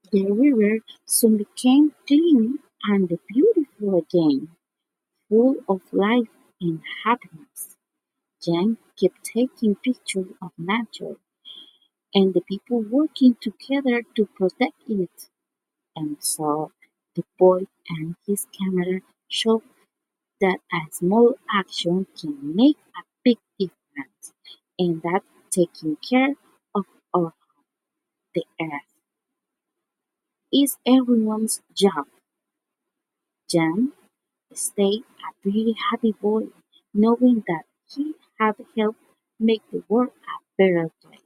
The river soon became clean and beautiful again, full of life and happiness. Jen kept taking pictures of nature and the people working together to protect it. And so the boy and his camera showed that a small action can make a big difference, and that taking care of our, the earth is everyone's job. Jan stayed a very happy boy, knowing that he had helped make the world a better place.